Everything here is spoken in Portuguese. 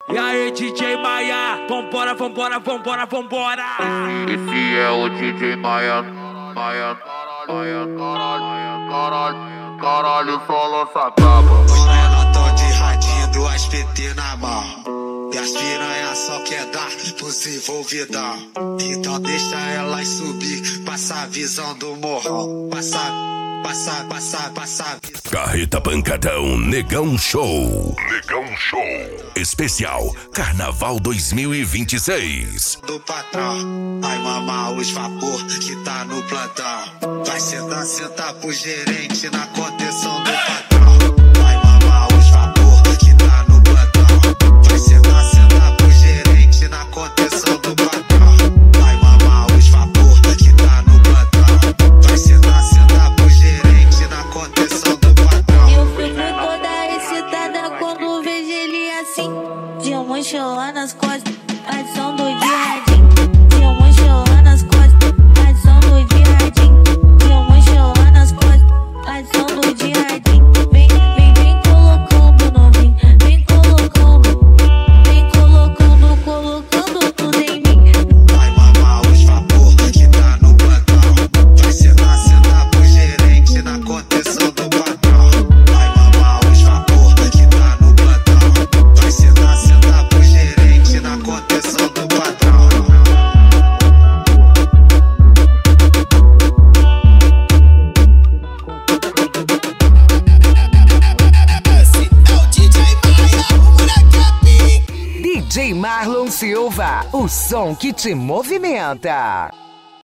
E aí, DJ Maia, vambora, vambora, vambora, vambora. Esse é o DJ Maia, Maia, Maia, caralho, só lança braba. Os menor tão de radinho, duas PT na mão. E as piranhas só quer dar pros envolvidão. Então deixa elas subir, passa a visão do morrão. Passa. Carreta Pancadão Negão Show. Negão Show. Especial Carnaval 2026. Do patrão, vai mamar os vapor que tá no plantão. Vai sentar pro gerente na contenção do patrão. Vai mamar os vapor que tá no plantão. Vai sentar pro gerente na contenção do patrão. Vai mamar os vapor que tá no plantão. Vai sentar pro gerente na contenção do patrão. Eu fico toda excitada quando vejo ele assim, de mochila nas costas, passando de radinho. De mochila nas costas, passando de radinho. De mochila nas costas, passando de radinho. Vem colocando novinho, vem colocando tudo em mim. Vai mamar os vapor que tá no plantão. Vai sentar pro gerente na contenção do patrão. Vai mamar os vapor que tá no plantão. Vai sentar pro gerente na contenção do patrão. Esse é o DJ Maia, o moleque é pique. DJ Marlon Silva, o som que te movimenta.